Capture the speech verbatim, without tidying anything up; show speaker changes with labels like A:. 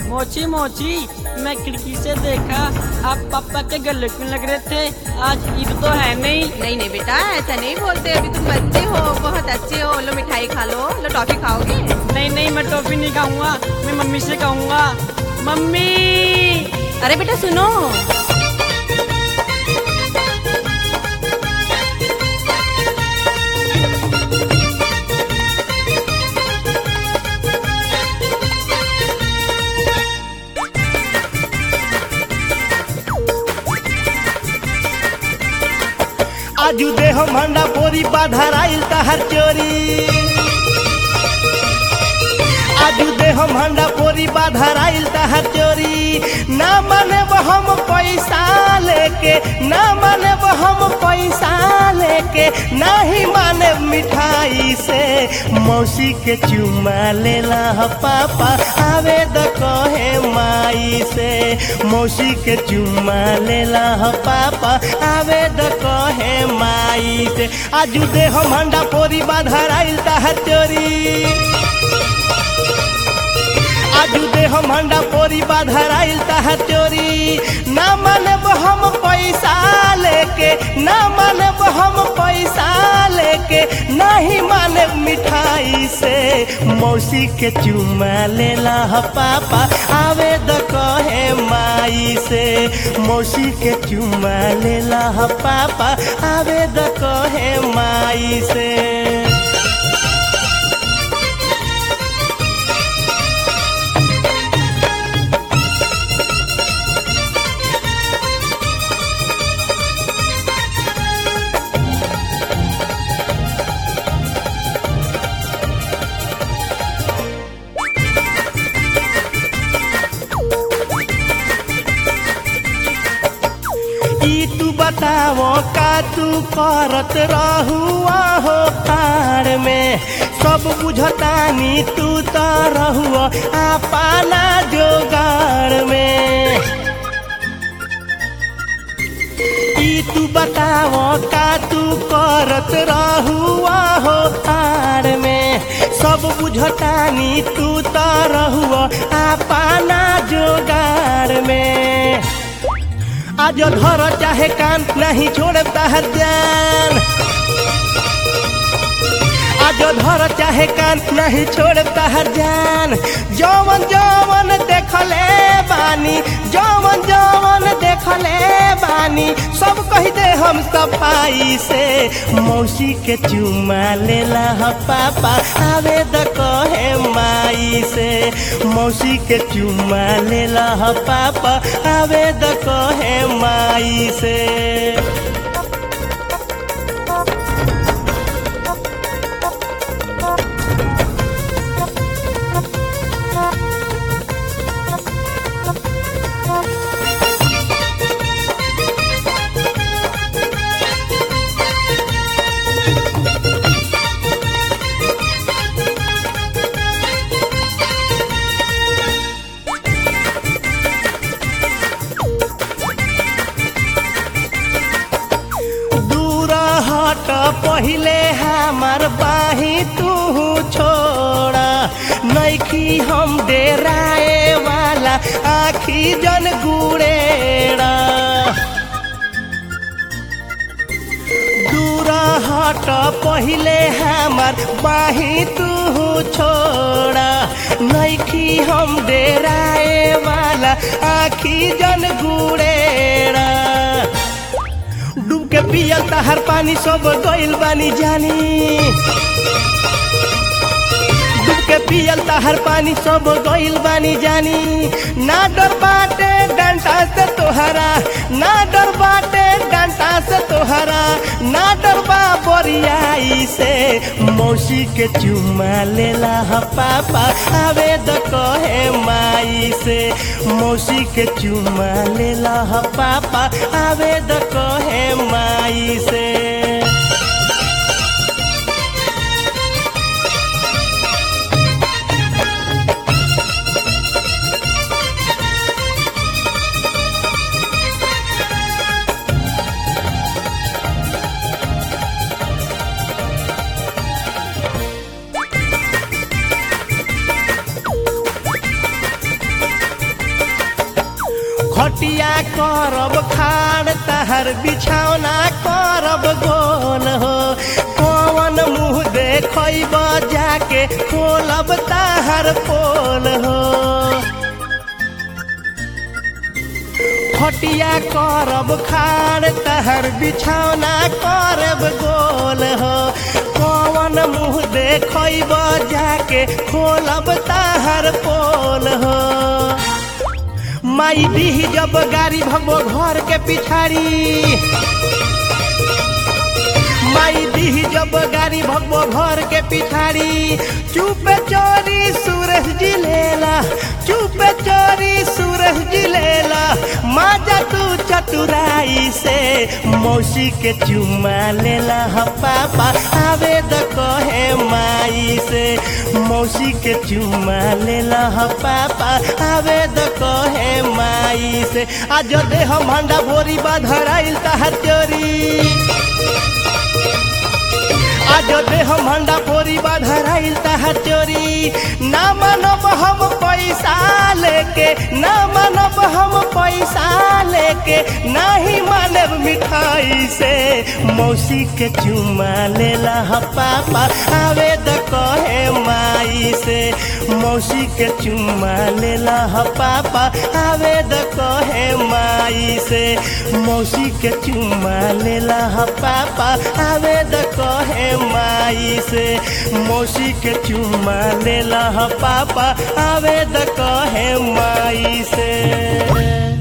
A: मोची मोची, मैं खिड़की से देखा आप पापा के गले क्यों लग रहे थे, आज ईद तो है नहीं।
B: नहीं नहीं बेटा, ऐसा नहीं बोलते, अभी तुम बच्चे हो, बहुत अच्छे हो। लो मिठाई खा लो। लो टॉफी खाओगे?
A: नहीं नहीं, मैं टॉफी नहीं खाऊंगा, मैं मम्मी से कहूँगा। मम्मी।
B: अरे बेटा सुनो,
C: आजू दे हम हंडा बोरी बाधराइल तहर चोरी, आजू दे हम हंडा बोरी बाधराइल तहर चोरी। ना माने हम पैसा लेके, ना माने हम पैसा लेके, ना ही माने मिठाई से। मौसी के चुमा लेला ह पापा, आवे द कहे माई से। मौसी के चुमा लेला ह पापा, आवे द कहे माई से। आजू दे हम हंडा बोरी बाधराइल तहर चोरी, आजू दे हम हंडा पोरी बाधराइल तहर चोरी। ना मानब हम पैसा लेके, ना मानब हम पैसा लेके, नहीं मानब मिठाई से। मौसी के चुमा लेला ह पापा, आवे द कहे माई से। मौसी के चुमा लेला ह पापा, आवे द कहे माई से। बताओ का तू करत रहुआ हो तार में, सब बुझतानी तू तो रहुआ अपना जोगार में। ई तू बताओ का तू करत रहुआ हो तार में, सब बुझतानी तू तो रहुआ अपना जोगार में। आज धर चाहे कान, नहीं छोड़े तहर जान। आज धर चाहे कान, नहीं छोड़े तहर जान। जौवन जौवन देखले बानी, जौवन जौवन देखले बानी, सब कही दे हम सफाई से। मौसी के चुमा लेला ह पापा, आवे द कहे माई से। मौसी के चुमा लेला ह पापा, आवे द कहे माई से। पहिले हमार बाही तू छोड़ा, नइखी हम डेराए वाला, आखी जन गुड़ेड़ा। दूर हट पहिले हमार बाही तू छोड़ा, नइखी हम डेराए वाला, आखी जन गुड़ेड़ा। डूब के पियल तहर पानी, सब गइल बानी जानी। डूब के पियल तहर पानी, सब गइल बानी जानी। ना डर बाटे डंटा से तोहरा, ना डर बाटे डंटा से तोहरा, ना डर बा बोरियाई से। मौसी के चुमा लेला ह पापा, आवे द कहे माई से। मौसी के चुमा लेला ह पापा, आवे द कहे माई से। खटिया करब खाड़ तहर बिछौना करब गोल हो कौन मुँह देखब जाके खोलब तहर पोल हो खटिया करब खाड़ तहर बिछौना करब गोल हो कौन मुँह देखब जाके खोलब तहर पोल हो माई दीही जब गाड़ी भगबो घर के पिछाड़ी माई दीही जब गाड़ी भगबो घर के पिछाड़ी चुप चोरी सूरज जी लेला चुप चोरी सूरज जी लेला माजा तू चतुराई से मौसी के चुमा लेला ह पापा आवे द कहे माई से मौसी के चुमा लेला ह पापा आवे द कहे माई से आज दे हम हंडा भोरी बाधराइल तहर चोरी आज दे हम हंडा भोरी बाधराइल तहर चोरी ना मानब हम पैसा लेके ना मानब हम पैसा लेके नहीं मानब मिठाई से मौसी के चुमा लेला ह पापा आवे द कहे माई से मौसी के चुमा लेला ह पापा आवे द कहे माई से मौसी के चुमा लेला ह पापा आवे द कहे माई से मौसी के चुमा लेला ह पापा आवे द कहे माई से।